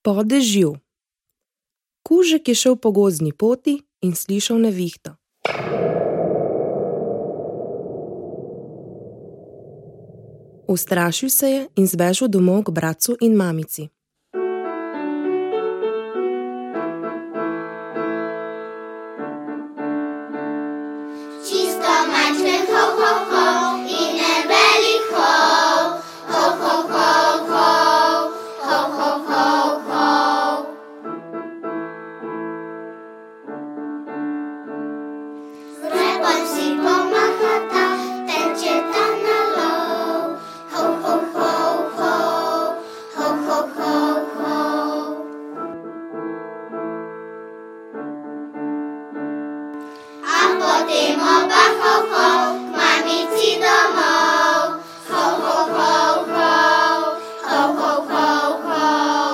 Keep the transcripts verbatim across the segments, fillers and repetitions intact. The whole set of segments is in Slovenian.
Po dežju. Kužek je šel po gozdni poti in slišal nevihto. Ustrašil se je in zbežal domov k bratcu in mamici. Čisto majčken ho, ho, ho in en velik ho. Ho, ho, ho, ho, ho, ho, ho, ho. Zrebom si pomahata, tečeta na lov. Ho, ho, ho, ho, ho, ho, ho, ho. A potem oba ho, ho, k mamici domov. Ho, ho, ho, ho, ho, ho, ho, ho.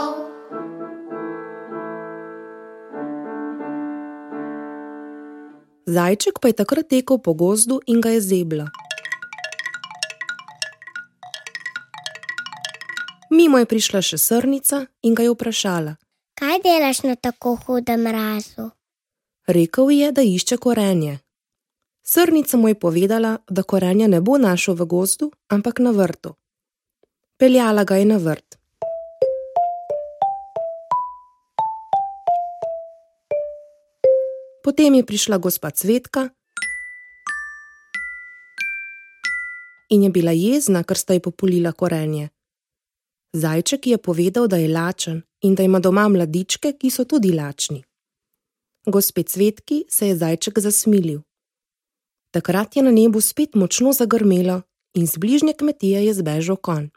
Zajček pa je takrat tekel po gozdu in ga je zebla. Mimo je prišla še srnica in ga je vprašala. Kaj delaš na tako hudem mrazu? Rekel ji je, da išče korenje. Srnica mu je povedala, da korenja ne bo našel v gozdu, ampak na vrtu. Peljala ga je na vrt. Potem je prišla gospa Cvetka in je bila jezna, ker sta ji populila korenje. Zajček ji je povedal, da je lačen in da ima doma mladičke, ki so tudi lačni. Gospe Cvetki se je zajček zasmilil. Takrat je na nebu spet močno zagrmelo in z bližnje kmetije je zbežal konj.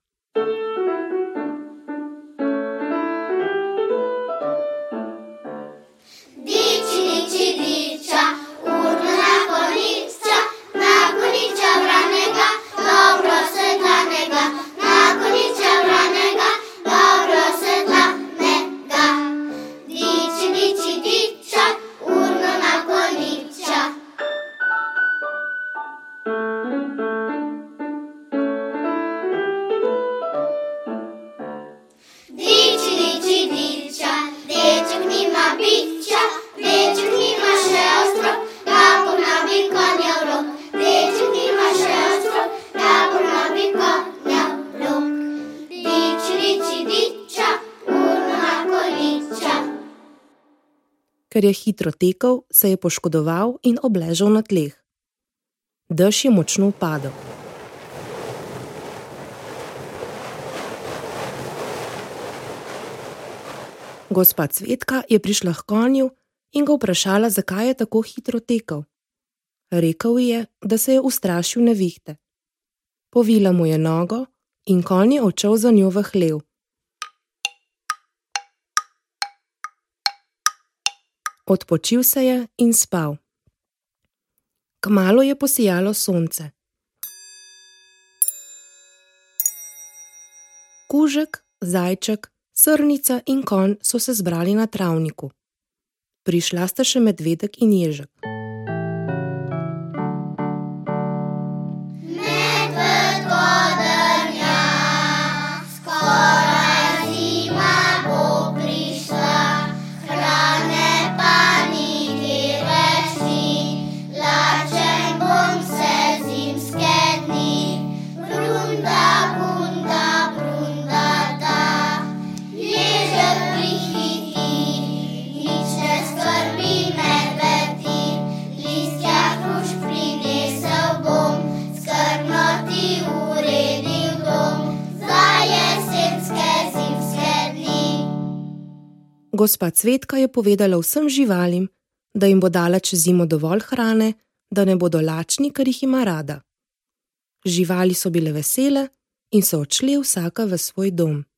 Diči, diči, diča, urno na koniča, na koniča vranega, dobro sedlanega, na koniča vranega, dobro sedlanega. Diči, diči, diča, urno na koniča. Diči, diči, diča, deček nima biča, deček nima še ostro, ga ponabi konja v rok. Deček nima še ostro, ga ponabi konja v rok. Diči, diči, diča, urno na koniča. Ker je hitro tekel, se je poškodoval in obležal na tleh. Dež je močno padal. Gospa Cvetka je prišla k konju in ga vprašala, zakaj je tako hitro tekel. Rekel ji je, da se je ustrašil nevihte. Povila mu je nogo in konj je odšel za njo v hlev. Odpočil se je in spal. Kmalu je posijalo sonce. Kužek, zajček, srnica in konj so se zbrali na travniku. Prišla sta še medvedek in ježek. Medved godrnja, skoraj zima bo prišla, hrane pa nikjer več ni, lačen bom vse zimske dni. Brunda, bunda, brunda da, ježek prihiti, nič ne skrbi medvedi, listja hrušk prinesel bom, skrbno ti uredil dom, za jesenske zimske dni. Gospa Cvetka je povedala vsem živalim, da jim bo dala čez zimo dovolj hrane, da ne bodo lačni, ker jih ima rada. Živali so bile vesele in so odšle vsaka v svoj dom.